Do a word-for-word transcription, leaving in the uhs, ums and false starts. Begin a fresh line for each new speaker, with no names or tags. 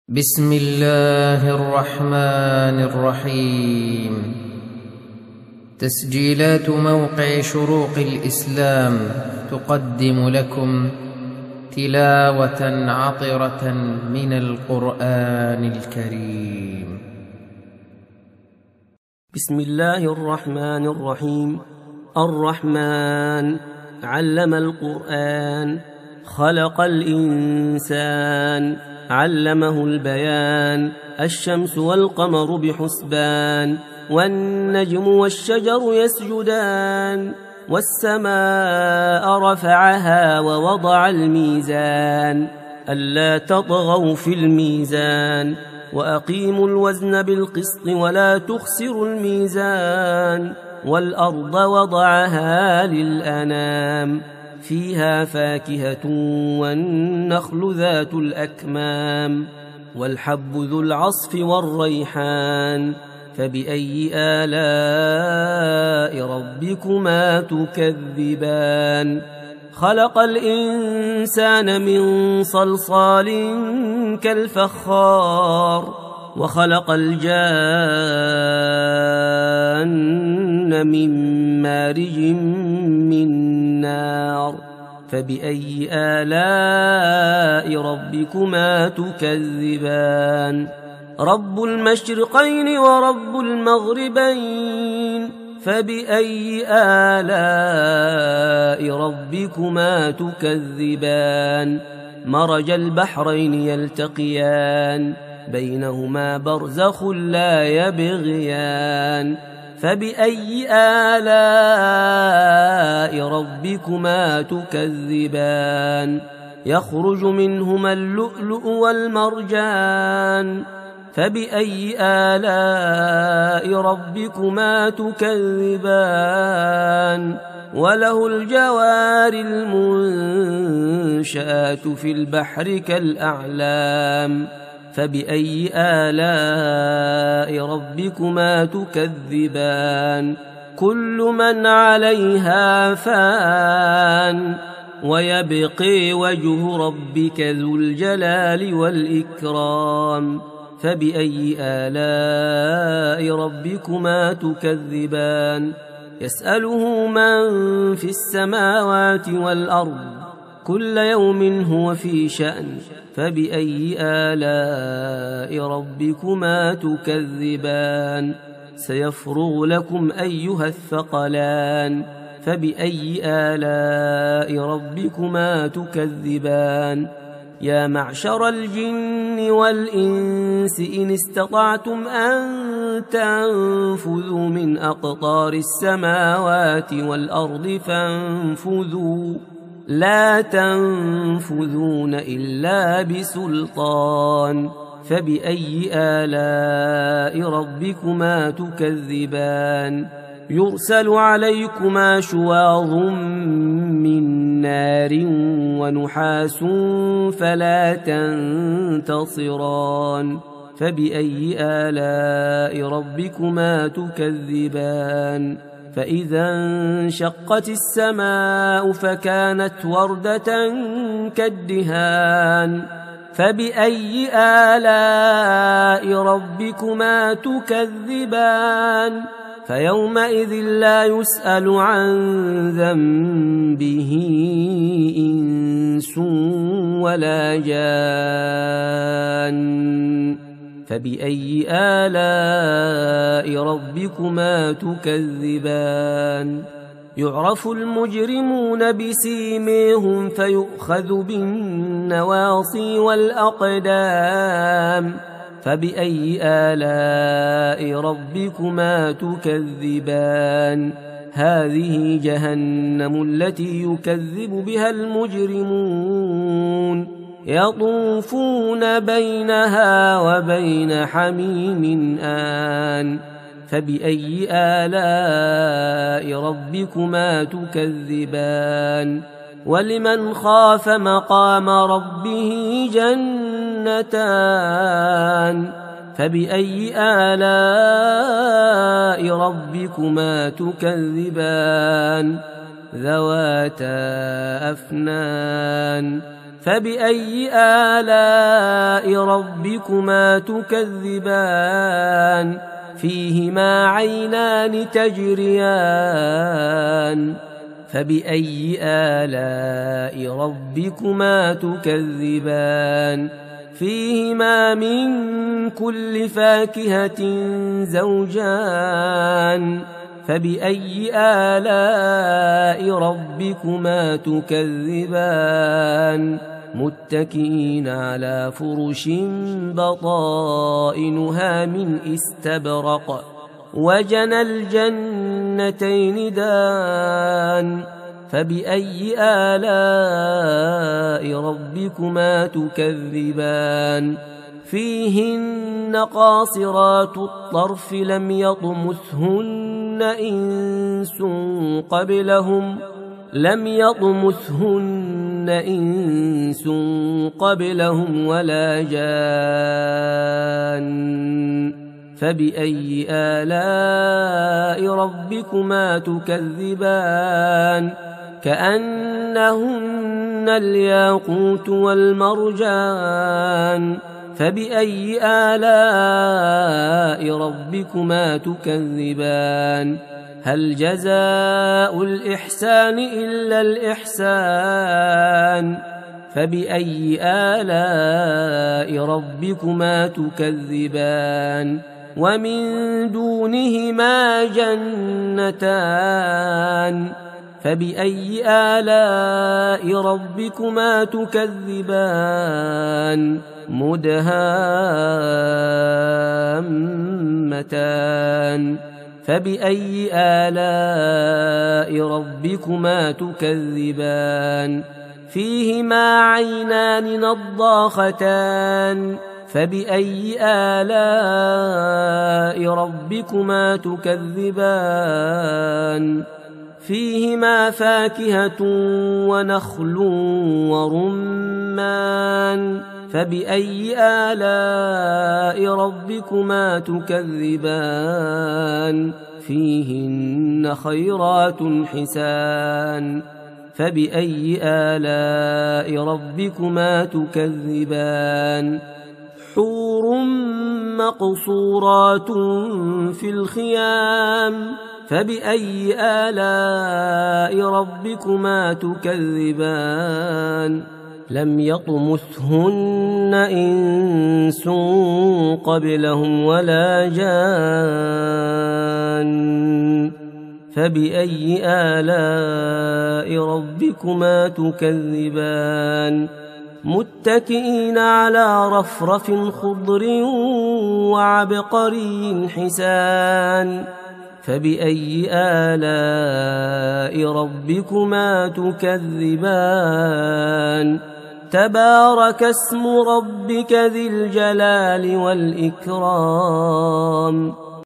بسم الله الرحمن الرحيم. تسجيلات موقع شروق الإسلام تقدم لكم تلاوة عطرة من القرآن الكريم.
بسم الله الرحمن الرحيم. الرحمن علم القرآن، خلق الإنسان، علمه البيان. الشمس والقمر بحسبان، والنجم والشجر يسجدان. والسماء رفعها ووضع الميزان، ألا تطغوا في الميزان. وأقيموا الوزن بالقسط ولا تخسروا الميزان. والأرض وضعها للأنام، فيها فاكهة والنخل ذات الأكمام. والحب ذو العصف والريحان، فبأي آلاء ربكما تكذبان. خلق الإنسان من صلصال كالفخار، وخلق الجان من مارج من نار. فبأي آلاء ربكما تكذبان. رب المشرقين ورب المغربين، فبأي آلاء ربكما تكذبان. مرج البحرين يلتقيان، بينهما برزخ لا يبغيان. فبأي آلاء ربكما تكذبان. يخرج منهما اللؤلؤ والمرجان، فبأي آلاء ربكما تكذبان. وله الجوار المنشآت في البحر كالأعلام، فبأي آلاء ربكما تكذبان. كل من عليها فان، ويبقي وجه ربك ذو الجلال والإكرام. فبأي آلاء ربكما تكذبان. يسأله من في السماوات والأرض، كل يوم هو في شأن. فبأي آلاء ربكما تكذبان. سيفرغ لكم أيها الثقلان، فبأي آلاء ربكما تكذبان. يا معشر الجن والإنس إن استطعتم أن تنفذوا من أقطار السماوات والأرض فانفذوا، لا تنفذون إلا بسلطان. فبأي آلاء ربكما تكذبان. يرسل عليكما شواظ من نار ونحاس فلا تنتصران. فبأي آلاء ربكما تكذبان. فإذا انشقت السماء فكانت وردة كالدهان. فبأي آلاء ربكما تكذبان. فيومئذ لا يسأل عن ذنبه إنس ولا جان. فبأي آلاء ربكما تكذبان. يعرف المجرمون بسيميهم فيؤخذ بالنواصي والأقدام. فبأي آلاء ربكما تكذبان. هذه جهنم التي يكذب بها المجرمون، يطوفون بينها وبين حميم آن. فبأي آلاء ربكما تكذبان. ولمن خاف مقام ربه جنتان. فبأي آلاء ربكما تكذبان. ذواتا أفنان فبأي آلاء ربكما تكذبان فيهما عينان تجريان فبأي آلاء ربكما تكذبان فيهما من كل فاكهة زوجان فبأي آلاء ربكما تكذبان متكئين على فرش بطائنها من استبرق وجنى الجنتين دان فبأي آلاء ربكما تكذبان فيهن قاصرات الطرف لم يطمثهن إنس قبلهم لم يطمثهن إنس قبلهم ولا جان فبأي آلاء ربكما تكذبان كأنهن الياقوت والمرجان فبأي آلاء ربكما تكذبان هل جزاء الإحسان إلا الإحسان فبأي آلاء ربكما تكذبان ومن دونهما جنتان فبأي آلاء ربكما تكذبان مدهامتان فبأي آلاء ربكما تكذبان فيهما عينان نضاختان فبأي آلاء ربكما تكذبان فيهما فاكهة ونخل ورمان فبأي آلاء ربكما تكذبان فيهن خيرات حسان فبأي آلاء ربكما تكذبان حور مقصورات في الخيام فبأي آلاء ربكما تكذبان لم يطمثهن إنس قبلهم ولا جان فبأي آلاء ربكما تكذبان متكئين على رفرف خضر وعبقري حسان فبأي آلاء ربكما تكذبان تبارك اسم ربك ذي الجلال والإكرام